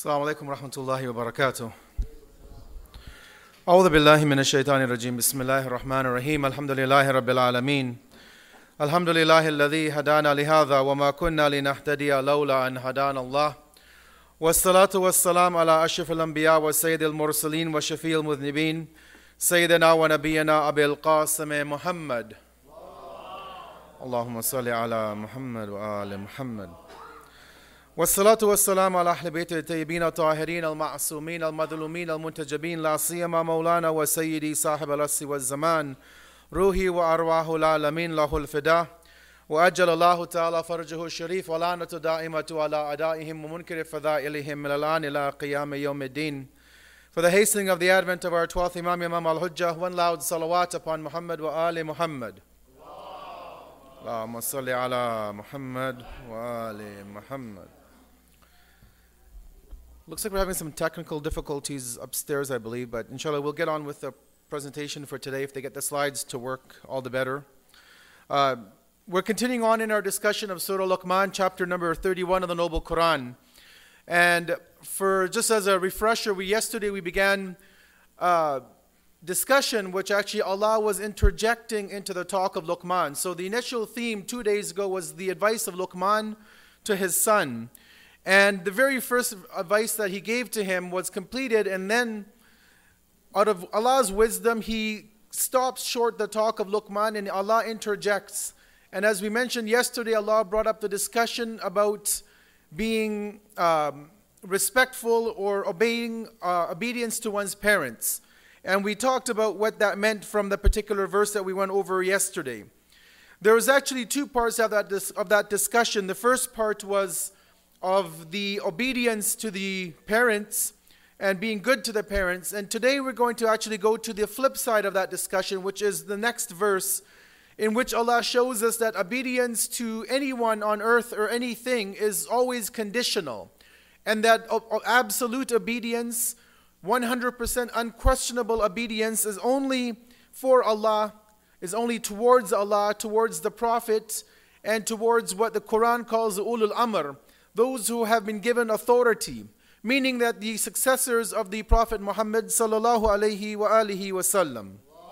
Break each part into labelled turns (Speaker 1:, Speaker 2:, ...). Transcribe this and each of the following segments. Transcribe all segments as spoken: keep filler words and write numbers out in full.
Speaker 1: السلام عليكم ورحمة الله وبركاته. أعوذ بالله من الشيطان الرجيم. بسم الله الرحمن الرحيم. الحمد لله رب العالمين. الحمد لله الذي هدانا لهذا وما كنا لنهتدي لولا أن هدانا الله. والصلاة والسلام على أشرف الأنبياء وسيد المرسلين وشفيع المذنبين سيدنا ونبينا أبي القاسم محمد. اللهم صل على محمد وآل محمد. والصلاة والسلام على أهل بيت الطيبين الطاهرين المعصومين المظلومين المنتجبين لا سيما مولانا وسيدي صاحب العصر والزمان روحي وأرواح العالمين له الفداء وأجل الله تعالى فرجه الشريف ولعنة دائمة على أعدائهم ومنكر فضائلهم من الآن إلى قيام يوم الدين. For the hastening of the advent of our twelfth Imam, Imam al-Hujjah, one loud salawat upon Muhammad wa ali Muhammad. Allahumma salli ala Muhammad wa ali Muhammad. Looks like we're having some technical difficulties upstairs, I believe, but inshallah we'll get on with the presentation for today. If they get the slides to work, all the better. Uh, we're continuing on in our discussion of Surah Luqman, chapter number thirty-one of the Noble Quran. And for just as a refresher, we yesterday we began uh, discussion which actually Allah was interjecting into the talk of Luqman. So the initial theme two days ago was the advice of Luqman to his son. And the very first advice that he gave to him was completed, and then out of Allah's wisdom, he stops short the talk of Luqman and Allah interjects. And as we mentioned yesterday, Allah brought up the discussion about being um, respectful or obeying uh, obedience to one's parents. And we talked about what that meant from the particular verse that we went over yesterday. There was actually two parts of that, dis- of that discussion. The first part was of the obedience to the parents and being good to the parents. And today we're going to actually go to the flip side of that discussion, which is the next verse, in which Allah shows us that obedience to anyone on earth or anything is always conditional. And that absolute obedience, one hundred percent unquestionable obedience is only for Allah, is only towards Allah, towards the Prophet, and towards what the Quran calls the ulul amr, those who have been given authority, meaning that the successors of the Prophet Muhammad sallallahu alayhi wa alihi wa sallam.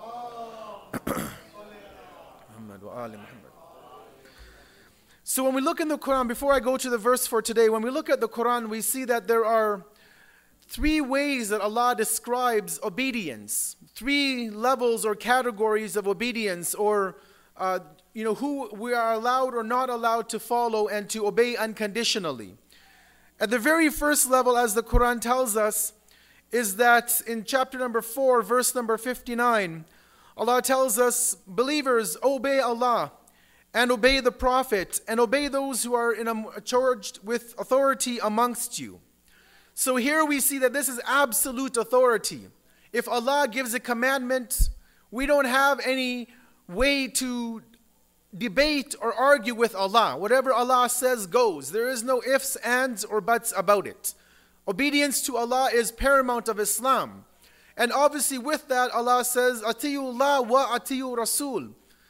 Speaker 1: So when we look in the Quran, before I go to the verse for today, when we look at the Quran, we see that there are three ways that Allah describes obedience, three levels or categories of obedience, or uh, you know, who we are allowed or not allowed to follow and to obey unconditionally. At the very first level, as the Quran tells us, is that in chapter number four, verse number fifty-nine, Allah tells us, believers, obey Allah and obey the Prophet and obey those who are in a, charged with authority amongst you. So here we see that this is absolute authority. If Allah gives a commandment, we don't have any way to debate or argue with Allah. Whatever Allah says goes. There is no ifs, ands, or buts about it. Obedience to Allah is paramount of Islam. And obviously with that, Allah says, Atiyullah wa atiyu Rasul.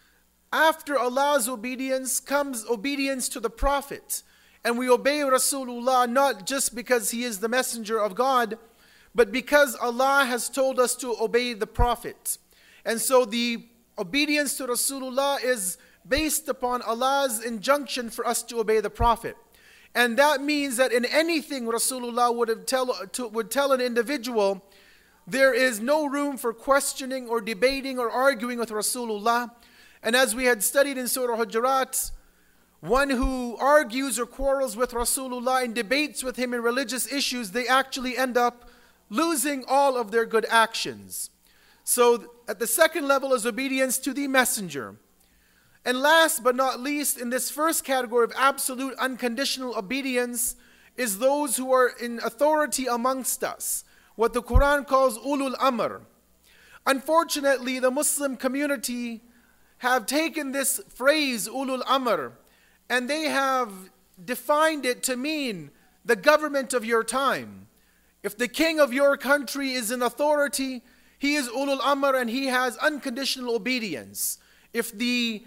Speaker 1: After Allah's obedience comes obedience to the Prophet. And we obey Rasulullah not just because he is the messenger of God, but because Allah has told us to obey the Prophet. And so the obedience to Rasulullah is based upon Allah's injunction for us to obey the Prophet. And that means that in anything Rasulullah would, have tell, to, would tell an individual, there is no room for questioning or debating or arguing with Rasulullah. And as we had studied in Surah Hujurat, one who argues or quarrels with Rasulullah and debates with him in religious issues, they actually end up losing all of their good actions. So at the second level is obedience to the messenger. And last but not least, in this first category of absolute unconditional obedience is those who are in authority amongst us, what the Quran calls ulul amr. Unfortunately, the Muslim community have taken this phrase ulul amr and they have defined it to mean the government of your time. If the king of your country is in authority, he is ulul amr and he has unconditional obedience. If the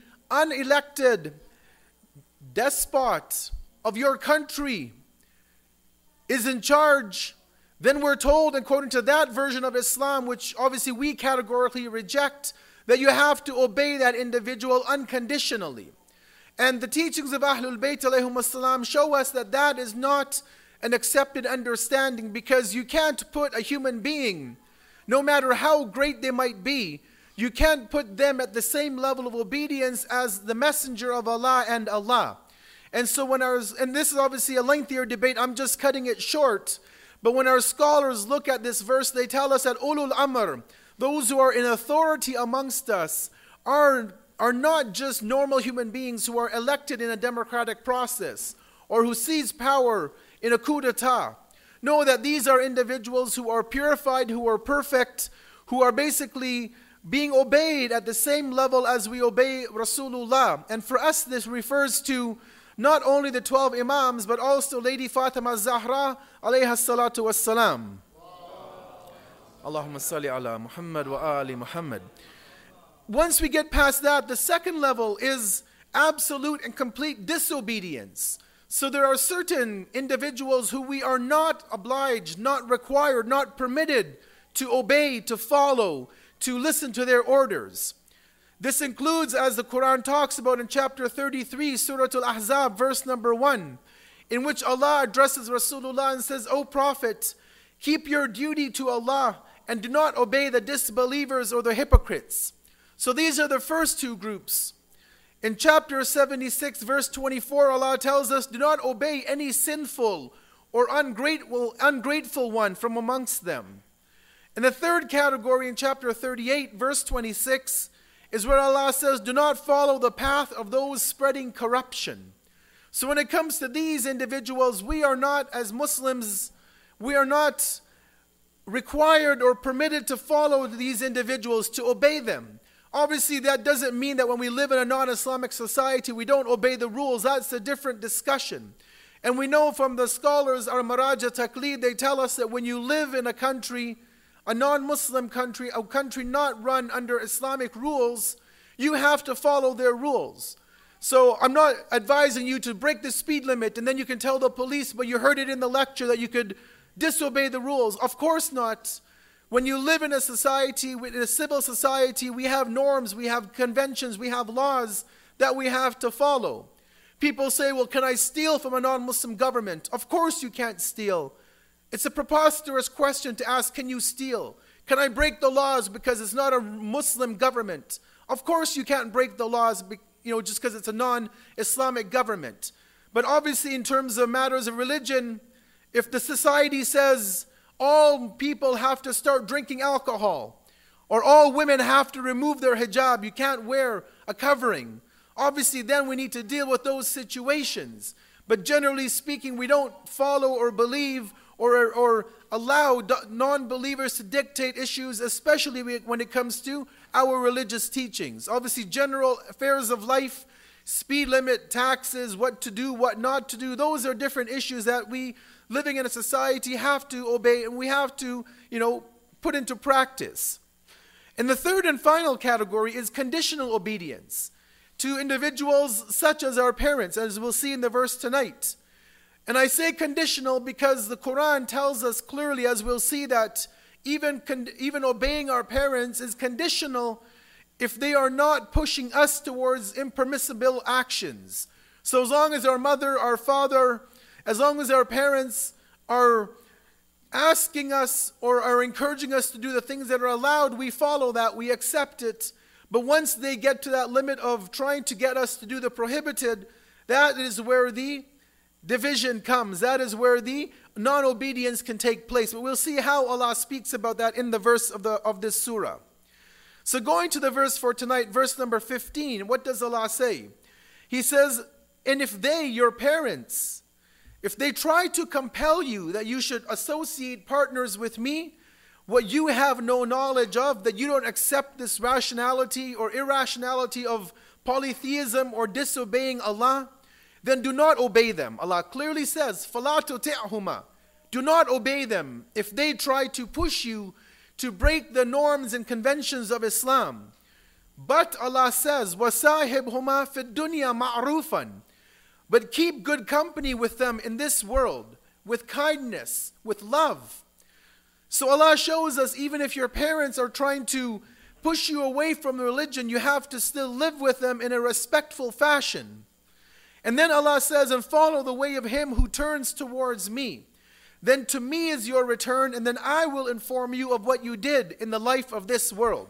Speaker 1: unelected despot of your country is in charge, then we're told, according to that version of Islam, which obviously we categorically reject, that you have to obey that individual unconditionally. And the teachings of Ahlul Bayt alayhum as-salam show us that that is not an accepted understanding, because you can't put a human being, no matter how great they might be, you can't put them at the same level of obedience as the messenger of Allah and Allah. And so when our, and this is obviously a lengthier debate, I'm just cutting it short, but when our scholars look at this verse, they tell us that ulul amr, those who are in authority amongst us, are, are not just normal human beings who are elected in a democratic process or who seize power in a coup d'etat. Know that these are individuals who are purified, who are perfect, who are basically being obeyed at the same level as we obey Rasulullah. And for us, this refers to not only the twelve Imams, but also Lady Fatima Zahra alayha salatu wassalam. Allahumma salli ala Muhammad wa ali Muhammad. Once we get past that, the second level is absolute and complete disobedience. So there are certain individuals who we are not obliged, not required, not permitted to obey, to follow, to listen to their orders. This includes, as the Quran talks about in chapter thirty-three, Surah Al-Ahzab, verse number one, in which Allah addresses Rasulullah and says, O Prophet, keep your duty to Allah and do not obey the disbelievers or the hypocrites. So these are the first two groups. In chapter seventy-six, verse twenty-four, Allah tells us, do not obey any sinful or ungrateful, ungrateful one from amongst them. And the third category in chapter thirty-eight, verse twenty-six, is where Allah says, do not follow the path of those spreading corruption. So when it comes to these individuals, we are not, as Muslims, we are not required or permitted to follow these individuals, to obey them. Obviously, that doesn't mean that when we live in a non-Islamic society, we don't obey the rules. That's a different discussion. And we know from the scholars, our Maraja Taqleed, they tell us that when you live in a country, a non-Muslim country, a country not run under Islamic rules, you have to follow their rules. So I'm not advising you to break the speed limit and then you can tell the police, but you heard it in the lecture, that you could disobey the rules. Of course not. When you live in a society, in a civil society, we have norms, we have conventions, we have laws that we have to follow. People say, well, can I steal from a non-Muslim government? Of course you can't steal. It's a preposterous question to ask, can you steal? Can I break the laws because it's not a Muslim government? Of course you can't break the laws, you know, just because it's a non-Islamic government. But obviously in terms of matters of religion, if the society says all people have to start drinking alcohol, or all women have to remove their hijab, you can't wear a covering, obviously then we need to deal with those situations. But generally speaking, we don't follow or believe or, or allow non-believers to dictate issues, especially when it comes to our religious teachings. Obviously, general affairs of life, speed limit, taxes, what to do, what not to do, those are different issues that we, living in a society, have to obey and we have to, you know, put into practice. And the third and final category is conditional obedience to individuals such as our parents, as we'll see in the verse tonight. And I say conditional because the Quran tells us clearly, as we'll see, that even, con- even obeying our parents is conditional if they are not pushing us towards impermissible actions. So as long as our mother, our father, as long as our parents are asking us or are encouraging us to do the things that are allowed, we follow that, we accept it. But once they get to that limit of trying to get us to do the prohibited, that is where the division comes. That is where the non-obedience can take place. But we'll see how Allah speaks about that in the verse of, the, of this surah. So going to the verse for tonight, verse number fifteen, what does Allah say? He says, and if they, your parents, if they try to compel you that you should associate partners with me, what you have no knowledge of, that you don't accept this rationality or irrationality of polytheism or disobeying Allah, then do not obey them. Allah clearly says, فَلَا تُطِعْهُمَا, do not obey them if they try to push you to break the norms and conventions of Islam. But Allah says, وَسَاهِبْهُمَا فِي الدُّنْيَا مَعْرُوفًا, but keep good company with them in this world with kindness, with love. So Allah shows us, even if your parents are trying to push you away from the religion, you have to still live with them in a respectful fashion. And then Allah says, and follow the way of him who turns towards me. Then to me is your return, and then I will inform you of what you did in the life of this world.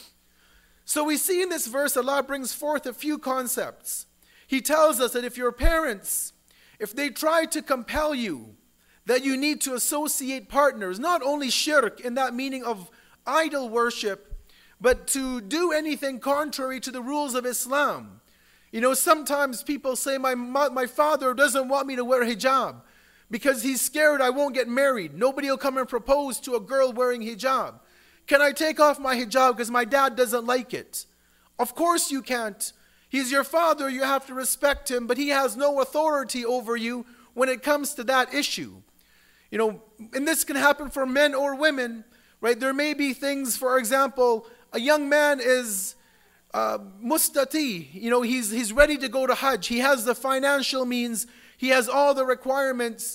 Speaker 1: So we see in this verse, Allah brings forth a few concepts. He tells us that if your parents, if they try to compel you, that you need to associate partners, not only shirk in that meaning of idol worship, but to do anything contrary to the rules of Islam. You know, sometimes people say, my, my father doesn't want me to wear hijab because he's scared I won't get married. Nobody will come and propose to a girl wearing hijab. Can I take off my hijab because my dad doesn't like it? Of course you can't. He's your father, you have to respect him, but he has no authority over you when it comes to that issue. You know, and this can happen for men or women, right? There may be things, for example, a young man is uh, mustati, you know, he's, he's ready to go to Hajj. He has the financial means, he has all the requirements,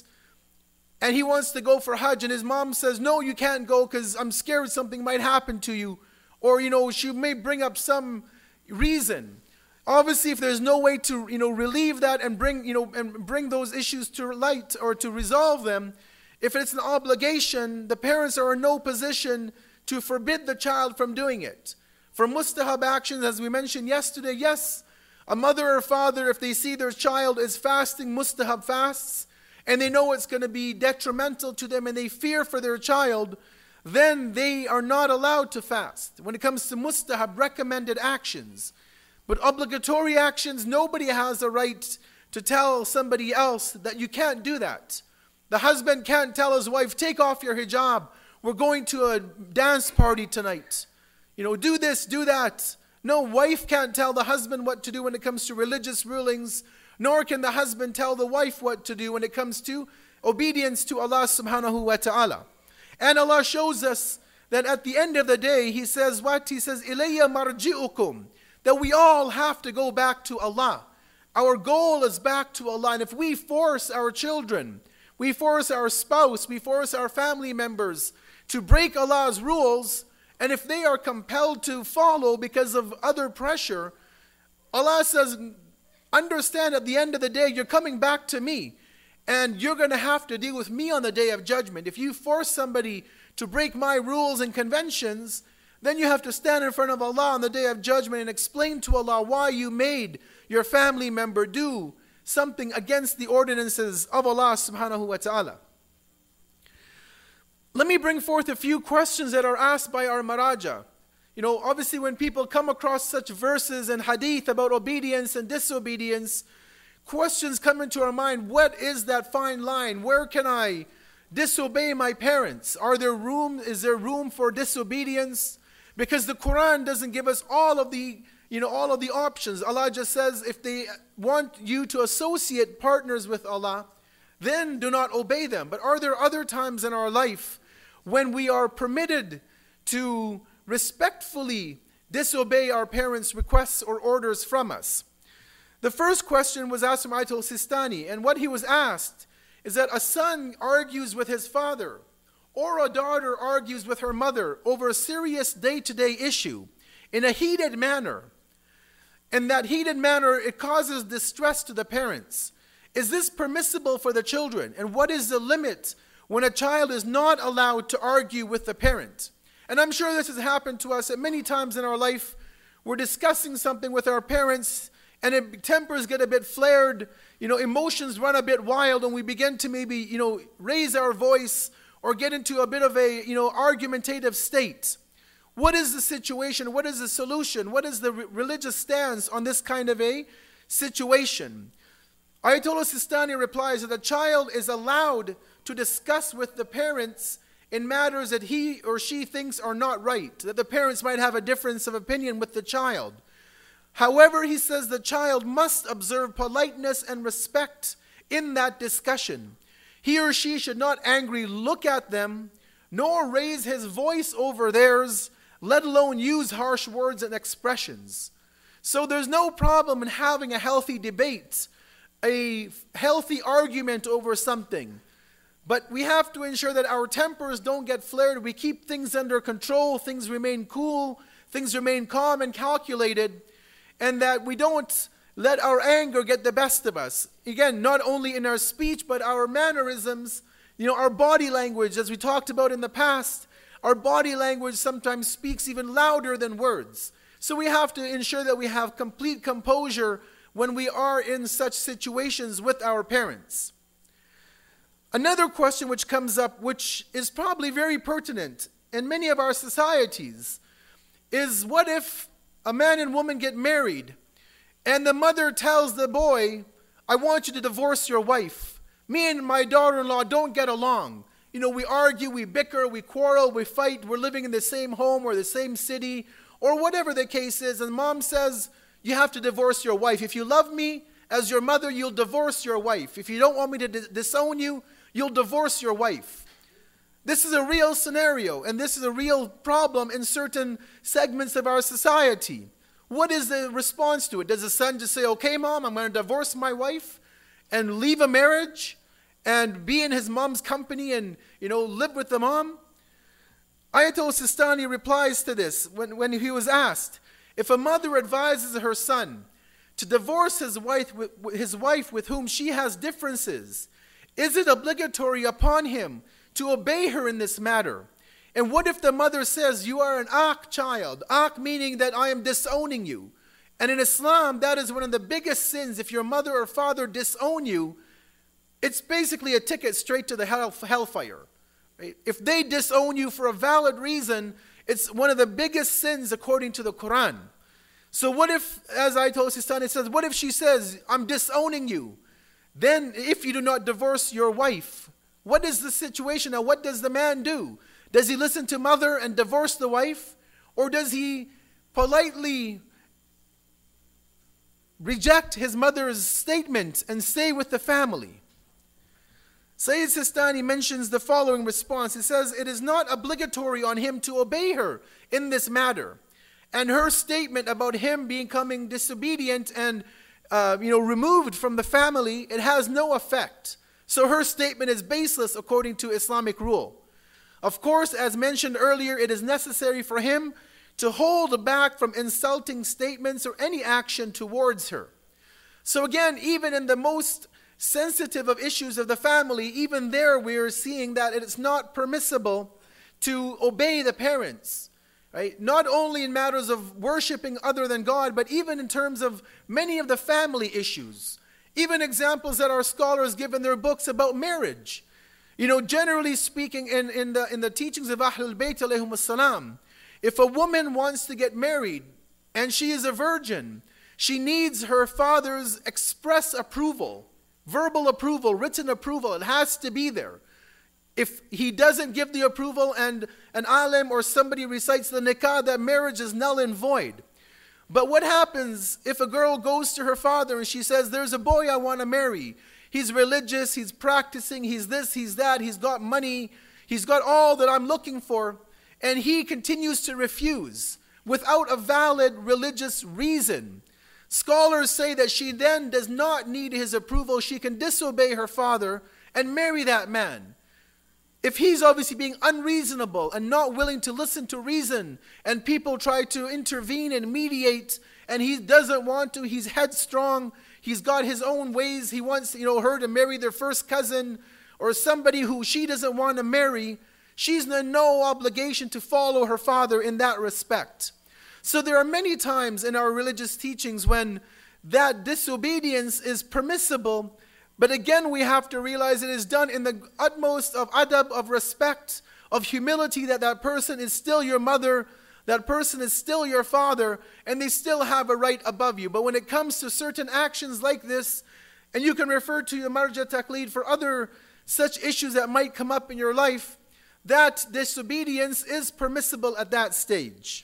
Speaker 1: and he wants to go for Hajj, and his mom says, no, you can't go because I'm scared something might happen to you. Or, you know, she may bring up some reason. Obviously, if there's no way to, you know, relieve that and bring, you know, and bring those issues to light or to resolve them, if it's an obligation, the parents are in no position to forbid the child from doing it. For mustahab actions, as we mentioned yesterday, yes, a mother or father, if they see their child is fasting mustahab fasts, and they know it's going to be detrimental to them and they fear for their child, then they are not allowed to fast. When it comes to mustahab, recommended actions. But obligatory actions, nobody has a right to tell somebody else that you can't do that. The husband can't tell his wife, take off your hijab. We're going to a dance party tonight. You know, do this, do that. No, wife can't tell the husband what to do when it comes to religious rulings, nor can the husband tell the wife what to do when it comes to obedience to Allah subhanahu wa ta'ala. And Allah shows us that at the end of the day, He says what? He says, إِلَيَّ مَرْجِئُكُمْ, that we all have to go back to Allah. Our goal is back to Allah. And if we force our children, we force our spouse, we force our family members to break Allah's rules, and if they are compelled to follow because of other pressure, Allah says, understand at the end of the day, you're coming back to me, and you're going to have to deal with me on the day of judgment. If you force somebody to break my rules and conventions, then you have to stand in front of Allah on the day of judgment and explain to Allah why you made your family member do something against the ordinances of Allah subhanahu wa ta'ala. Let me bring forth a few questions that are asked by our maraja. You know, obviously when people come across such verses and hadith about obedience and disobedience, questions come into our mind. What is that fine line? Where can I disobey my parents? Are there room, is there room for disobedience? Because the Quran doesn't give us all of the, you know, all of the options. Allah just says if they want you to associate partners with Allah, then do not obey them. But are there other times in our life when we are permitted to respectfully disobey our parents' requests or orders from us? The first question was asked from Ayatul Sistani, and what he was asked is that a son argues with his father, or a daughter argues with her mother over a serious day-to-day issue in a heated manner. In that heated manner, it causes distress to the parents. Is this permissible for the children? And what is the limit when a child is not allowed to argue with the parent? And I'm sure this has happened to us at many times in our life. We're discussing something with our parents, and it, tempers get a bit flared, you know, emotions run a bit wild, and we begin to maybe, you know, raise our voice or get into a bit of a, you know, argumentative state. What is the situation? What is the solution? What is the re- religious stance on this kind of a situation? Ayatollah Sistani replies that the child is allowed to discuss with the parents in matters that he or she thinks are not right, that the parents might have a difference of opinion with the child. However, he says the child must observe politeness and respect in that discussion. He or she should not angrily look at them, nor raise his voice over theirs, let alone use harsh words and expressions. So there's no problem in having a healthy debate, a healthy argument over something. But we have to ensure that our tempers don't get flared. We keep things under control, things remain cool, things remain calm and calculated, and that we don't let our anger get the best of us. Again, not only in our speech, but our mannerisms, you know, our body language, as we talked about in the past. Our body language sometimes speaks even louder than words. So we have to ensure that we have complete composure when we are in such situations with our parents. Another question which comes up, which is probably very pertinent in many of our societies, is what if a man and woman get married and the mother tells the boy, I want you to divorce your wife. Me and my daughter-in-law don't get along. You know, we argue, we bicker, we quarrel, we fight, we're living in the same home or the same city, or whatever the case is, and mom says, you have to divorce your wife. If you love me as your mother, you'll divorce your wife. If you don't want me to dis- disown you, you'll divorce your wife. This is a real scenario, and this is a real problem in certain segments of our society. What is the response to it? Does the son just say, okay, mom, I'm going to divorce my wife and leave a marriage and be in his mom's company and, you know, live with the mom? Ayatollah Sistani replies to this when, when he was asked, if a mother advises her son to divorce his wife, his wife with whom she has differences, is it obligatory upon him to obey her in this matter? And what if the mother says, you are an ak child, ak meaning that I am disowning you? And in Islam, that is one of the biggest sins. If your mother or father disown you, it's basically a ticket straight to the hell, hellfire. Right? If they disown you for a valid reason, it's one of the biggest sins according to the Quran. So what if, as Ayatollah Sistani says, what if she says, I'm disowning you? Then if you do not divorce your wife, what is the situation now? What does the man do? Does he listen to mother and divorce the wife? Or does he politely reject his mother's statement and stay with the family? Sayyid Sistani mentions the following response. He says, it is not obligatory on him to obey her in this matter. And her statement about him becoming disobedient and uh, you know, removed from the family, it has no effect. So her statement is baseless according to Islamic rule. Of course, as mentioned earlier, it is necessary for him to hold back from insulting statements or any action towards her. So again, even in the most sensitive of issues of the family, even there we are seeing that it is not permissible to obey the parents. Right? Not only in matters of worshiping other than God, but even in terms of many of the family issues. Even examples that our scholars give in their books about marriage. You know, generally speaking, in, in, the, in the teachings of Ahlul Bayt alayhum salam, if a woman wants to get married and she is a virgin, she needs her father's express approval, verbal approval, written approval. It has to be there. If he doesn't give the approval and an alim or somebody recites the nikah, that marriage is null and void. But what happens if a girl goes to her father and she says, there's a boy I want to marry. He's religious, he's practicing, he's this, he's that, he's got money, he's got all that I'm looking for. And he continues to refuse without a valid religious reason. Scholars say that she then does not need his approval. She can disobey her father and marry that man. If he's obviously being unreasonable and not willing to listen to reason, and people try to intervene and mediate, and he doesn't want to, he's headstrong, he's got his own ways, he wants, you know, her to marry their first cousin or somebody who she doesn't want to marry, she's in no obligation to follow her father in that respect. So there are many times in our religious teachings when that disobedience is permissible. But again, we have to realize it is done in the utmost of adab, of respect, of humility, that that person is still your mother, that person is still your father, and they still have a right above you. But when it comes to certain actions like this, and you can refer to your marja taqleed for other such issues that might come up in your life, that disobedience is permissible at that stage.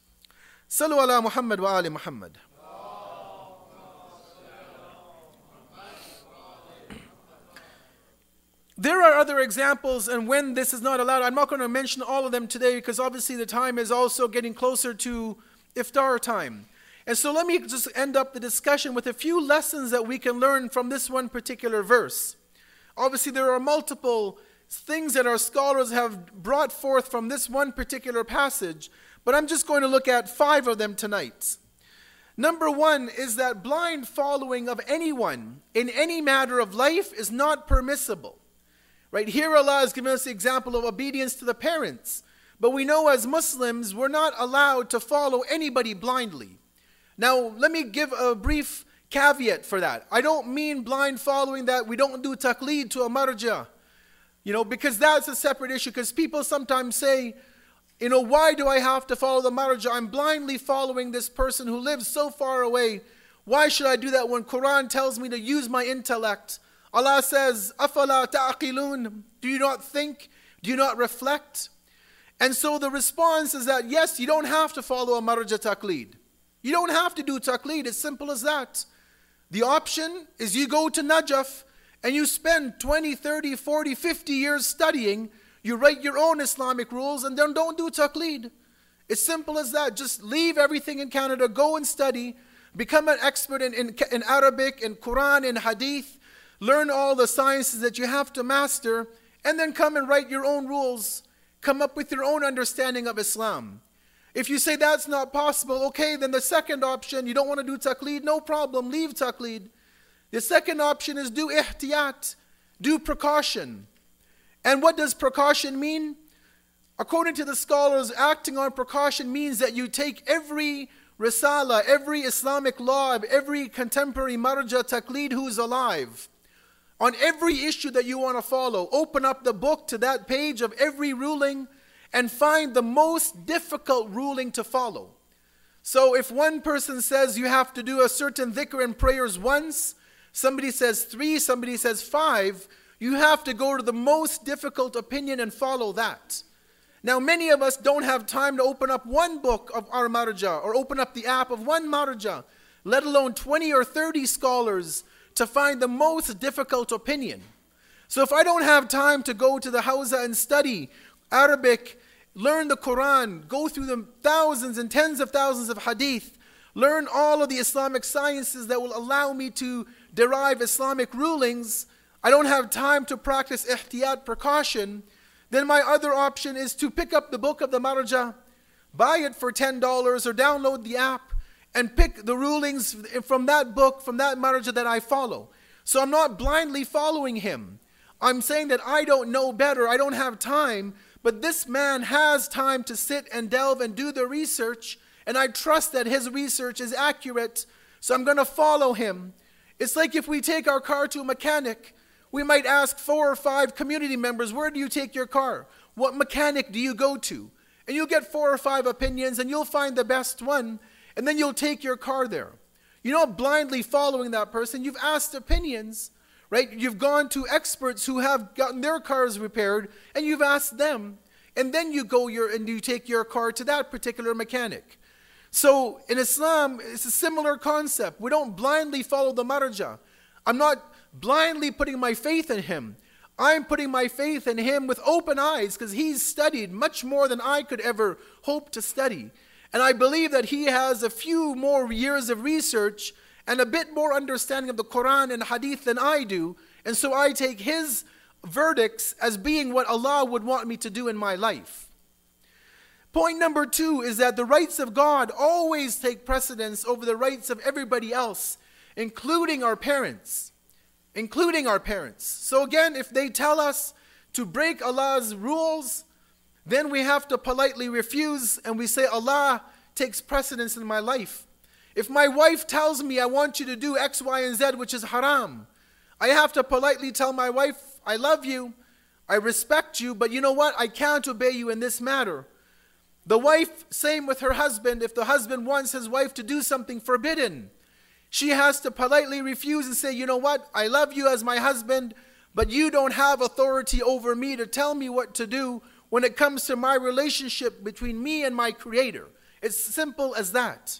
Speaker 1: Sallu ala Muhammad wa ali Muhammad. There are other examples, and when this is not allowed, I'm not going to mention all of them today because obviously the time is also getting closer to iftar time. And so let me just end up the discussion with a few lessons that we can learn from this one particular verse. Obviously there are multiple things that our scholars have brought forth from this one particular passage, but I'm just going to look at five of them tonight. Number one is that blind following of anyone in any matter of life is not permissible. Right here, Allah has given us the example of obedience to the parents. But we know as Muslims, we're not allowed to follow anybody blindly. Now, let me give a brief caveat for that. I don't mean blind following that we don't do taqleed to a marja. You know, because that's a separate issue. Because people sometimes say, you know, why do I have to follow the marja? I'm blindly following this person who lives so far away. Why should I do that when Quran tells me to use my intellect? Allah says, أَفَلَا تَعْقِلُونَ? Do you not think? Do you not reflect? And so the response is that, yes, you don't have to follow a marja taqleed. You don't have to do taqleed. It's simple as that. The option is you go to Najaf and you spend twenty, thirty, forty, fifty years studying. You write your own Islamic rules and then don't do taqleed. It's simple as that. Just leave everything in Canada, go and study, become an expert in, in, in Arabic, in Quran, in Hadith, learn all the sciences that you have to master, and then come and write your own rules. Come up with your own understanding of Islam. If you say that's not possible, okay, then the second option, you don't want to do taqleed, no problem, leave taqleed. The second option is do ihtiyat, do precaution. And what does precaution mean? According to the scholars, acting on precaution means that you take every risala, every Islamic law, every contemporary marja taqleed who's alive, on every issue that you want to follow, open up the book to that page of every ruling and find the most difficult ruling to follow. So if one person says you have to do a certain dhikr and prayers once, somebody says three, somebody says five, you have to go to the most difficult opinion and follow that. Now many of us don't have time to open up one book of our marja or open up the app of one marja, let alone twenty or thirty scholars to find the most difficult opinion. So if I don't have time to go to the Hawza and study Arabic, learn the Quran, go through the thousands and tens of thousands of hadith, learn all of the Islamic sciences that will allow me to derive Islamic rulings, I don't have time to practice ihtiyat, precaution, then my other option is to pick up the book of the marja, buy it for ten dollars or download the app, and pick the rulings from that book, from that marja that I follow. So I'm not blindly following him. I'm saying that I don't know better, I don't have time, but this man has time to sit and delve and do the research, and I trust that his research is accurate, so I'm going to follow him. It's like if we take our car to a mechanic, we might ask four or five community members, where do you take your car? What mechanic do you go to? And you'll get four or five opinions, and you'll find the best one, and then you'll take your car there. You're not blindly following that person. You've asked opinions, right? You've gone to experts who have gotten their cars repaired, and you've asked them. And then you go your and you take your car to that particular mechanic. So in Islam, it's a similar concept. We don't blindly follow the marja. I'm not blindly putting my faith in him. I'm putting my faith in him with open eyes because he's studied much more than I could ever hope to study. And I believe that he has a few more years of research and a bit more understanding of the Quran and Hadith than I do. And so I take his verdicts as being what Allah would want me to do in my life. Point number two is that the rights of God always take precedence over the rights of everybody else, including our parents. Including our parents. So again, if they tell us to break Allah's rules, then we have to politely refuse and we say, Allah takes precedence in my life. If my wife tells me I want you to do X, Y, and Z, which is haram, I have to politely tell my wife, I love you, I respect you, but you know what? I can't obey you in this matter. The wife, same with her husband. If the husband wants his wife to do something forbidden, she has to politely refuse and say, you know what? I love you as my husband, but you don't have authority over me to tell me what to do when it comes to my relationship between me and my Creator. It's simple as that.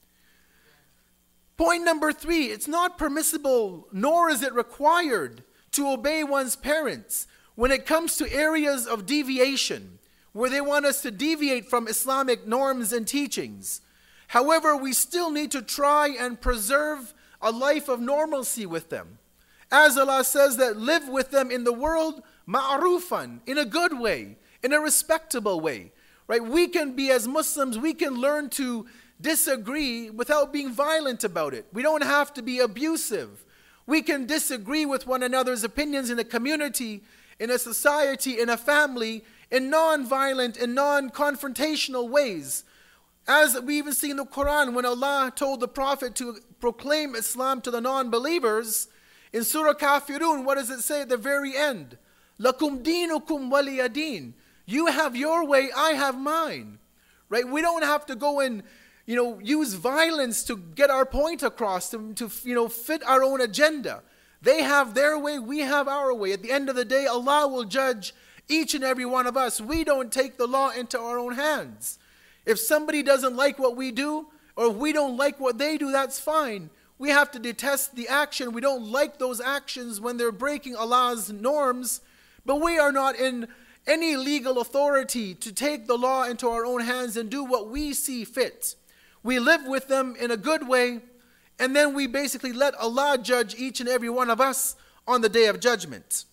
Speaker 1: Point number three, it's not permissible, nor is it required to obey one's parents when it comes to areas of deviation, where they want us to deviate from Islamic norms and teachings. However, we still need to try and preserve a life of normalcy with them. As Allah says that live with them in the world ma'rufan, in a good way, in a respectable way. Right? We can be, as Muslims, we can learn to disagree without being violent about it. We don't have to be abusive. We can disagree with one another's opinions in a community, in a society, in a family, in non-violent and non-confrontational ways. As we even see in the Quran, when Allah told the Prophet to proclaim Islam to the non-believers, in Surah Kafirun, what does it say at the very end? Lakum dinukum waliya din. You have your way, I have mine. Right? We don't have to go and, you know, use violence to get our point across, to, to you know, fit our own agenda. They have their way, we have our way. At the end of the day, Allah will judge each and every one of us. We don't take the law into our own hands. If somebody doesn't like what we do, or if we don't like what they do, that's fine. We have to detest the action. We don't like those actions when they're breaking Allah's norms, but we are not in any legal authority to take the law into our own hands and do what we see fit. We live with them in a good way, and then we basically let Allah judge each and every one of us on the day of judgment.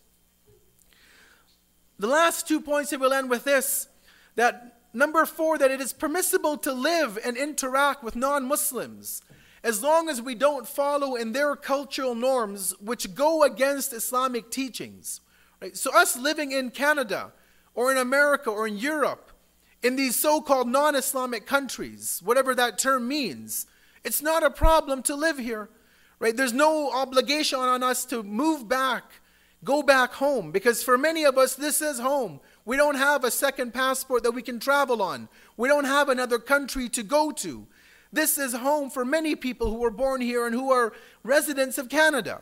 Speaker 1: The last two points that we'll end with this, that number four, that it is permissible to live and interact with non-Muslims as long as we don't follow in their cultural norms which go against Islamic teachings. Right? So us living in Canada or in America or in Europe, in these so-called non-Islamic countries, whatever that term means, it's not a problem to live here. Right? There's no obligation on us to move back, go back home, because for many of us, this is home. We don't have a second passport that we can travel on. We don't have another country to go to. This is home for many people who were born here and who are residents of Canada.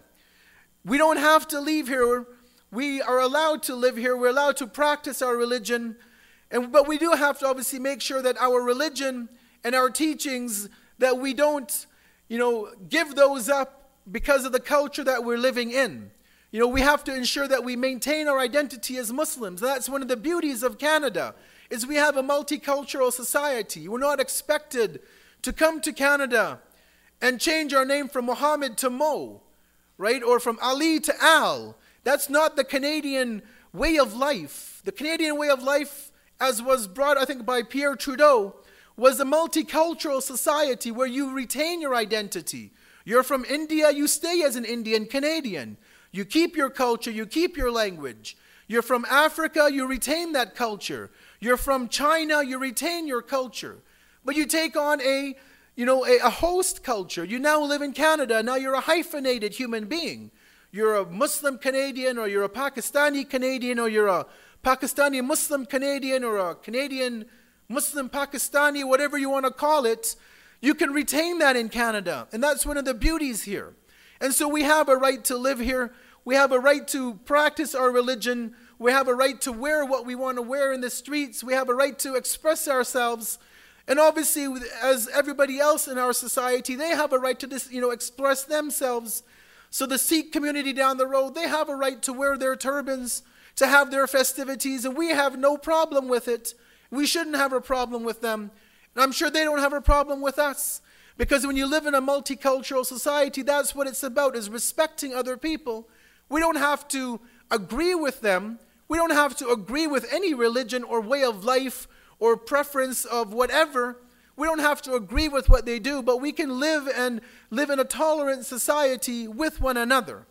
Speaker 1: We don't have to leave here. We are allowed to live here. We're allowed to practice our religion. And, but we do have to obviously make sure that our religion and our teachings, that we don't, you know, give those up because of the culture that we're living in. You know, we have to ensure that we maintain our identity as Muslims. That's one of the beauties of Canada, is we have a multicultural society. We're not expected to come to Canada and change our name from Muhammad to Mo, right? Or from Ali to Al. That's not the Canadian way of life. The Canadian way of life, as was brought, I think, by Pierre Trudeau, was a multicultural society where you retain your identity. You're from India, you stay as an Indian Canadian. You keep your culture, you keep your language. You're from Africa, you retain that culture. You're from China, you retain your culture. But you take on a, you know, a, a host culture. You now live in Canada, now you're a hyphenated human being. You're a Muslim Canadian, or you're a Pakistani Canadian, or you're a Pakistani Muslim Canadian, or a Canadian Muslim Pakistani, whatever you want to call it. You can retain that in Canada. And that's one of the beauties here. And so we have a right to live here. We have a right to practice our religion. We have a right to wear what we want to wear in the streets. We have a right to express ourselves. And obviously, as everybody else in our society, they have a right to, you know, express themselves. So the Sikh community down the road, they have a right to wear their turbans, to have their festivities, and we have no problem with it. We shouldn't have a problem with them. And I'm sure they don't have a problem with us. Because when you live in a multicultural society, that's what it's about, is respecting other people. We don't have to agree with them. We don't have to agree with any religion or way of life or preference of whatever. We don't have to agree with what they do, but we can live and live in a tolerant society with one another.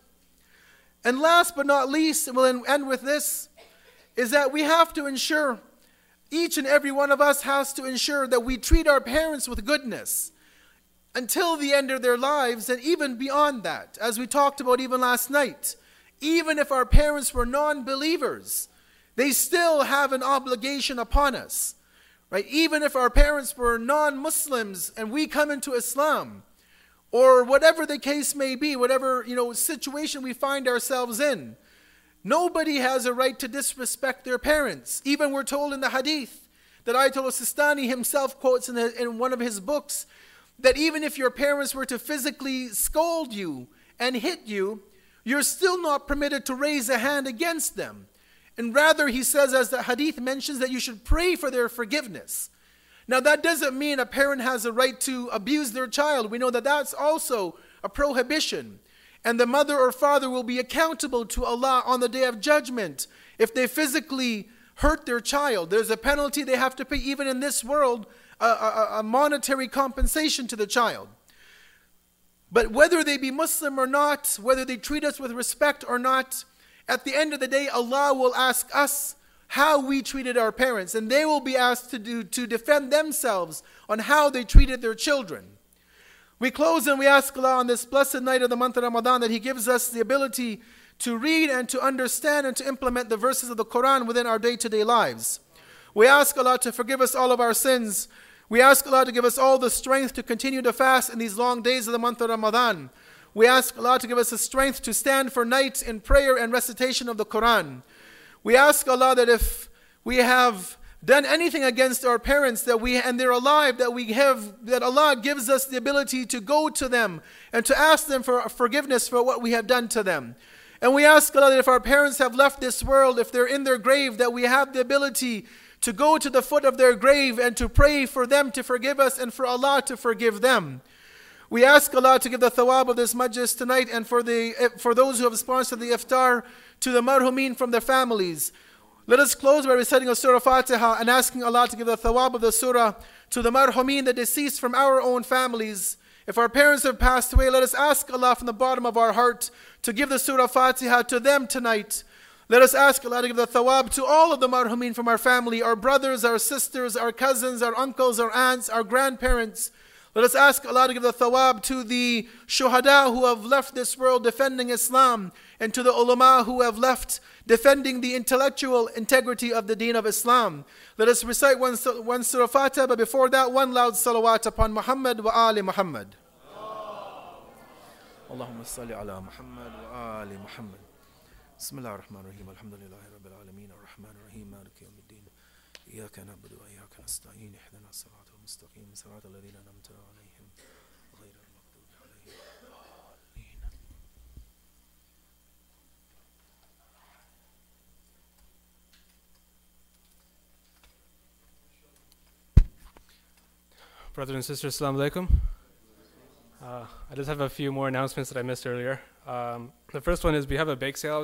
Speaker 1: And last but not least, and we'll end with this, is that we have to ensure, each and every one of us has to ensure that we treat our parents with goodness until the end of their lives, and even beyond that, as we talked about even last night. Even if our parents were non-believers, they still have an obligation upon us, right? Even if our parents were non-Muslims and we come into Islam, or whatever the case may be, whatever, you know, situation we find ourselves in, nobody has a right to disrespect their parents. Even we're told in the hadith that Ayatollah Sistani himself quotes in, the, in one of his books, that even if your parents were to physically scold you and hit you, you're still not permitted to raise a hand against them. And rather, he says, as the hadith mentions, that you should pray for their forgiveness. Now, that doesn't mean a parent has a right to abuse their child. We know that that's also a prohibition. And the mother or father will be accountable to Allah on the day of judgment. If they physically hurt their child, there's a penalty they have to pay even in this world, a, a, a monetary compensation to the child. But whether they be Muslim or not, whether they treat us with respect or not, at the end of the day, Allah will ask us how we treated our parents. And they will be asked to do to defend themselves on how they treated their children. We close and we ask Allah on this blessed night of the month of Ramadan that He gives us the ability to read and to understand and to implement the verses of the Quran within our day-to-day lives. We ask Allah to forgive us all of our sins. We ask Allah to give us all the strength to continue to fast in these long days of the month of Ramadan. We ask Allah to give us the strength to stand for nights in prayer and recitation of the Quran. We ask Allah that if we have done anything against our parents that we and they're alive, that we have, that Allah gives us the ability to go to them and to ask them for forgiveness for what we have done to them. And we ask Allah that if our parents have left this world, if they're in their grave, that we have the ability to go to the foot of their grave and to pray for them to forgive us and for Allah to forgive them. We ask Allah to give the thawab of this majlis tonight and for the for those who have sponsored the iftar, to the marhumin from their families. Let us close by reciting a Surah Fatiha and asking Allah to give the thawab of the surah to the marhumin, the deceased from our own families. If our parents have passed away, let us ask Allah from the bottom of our heart to give the Surah Fatiha to them tonight. Let us ask Allah to give the thawab to all of the marhumin from our family, our brothers, our sisters, our cousins, our uncles, our aunts, our grandparents. Let us ask Allah to give the thawab to the shuhada who have left this world defending Islam, and to the ulama who have left defending the intellectual integrity of the deen of Islam. Let us recite one, one Surah Fatiha, but before that, one loud salawat upon Muhammad wa ali Muhammad. Allahumma salli ala Muhammad wa ali Muhammad. Bismillah ar-Rahman ar-Rahim. Alhamdulillahi Rabbil Alameen. Ar-Rahman ar-Rahim. Maliki yawmiddin. Iyaka na'budu wa iyaka nasta'in. Ihdina as-sirata al-mustaqim. Sirata alladhina an'amta alayhim. Ghayra al-maghdubi alayhim. Amin.
Speaker 2: Brothers and sisters, assalamu alaikum. Uh, I just have a few more announcements that I missed earlier. Um, the first one is we have a bake sale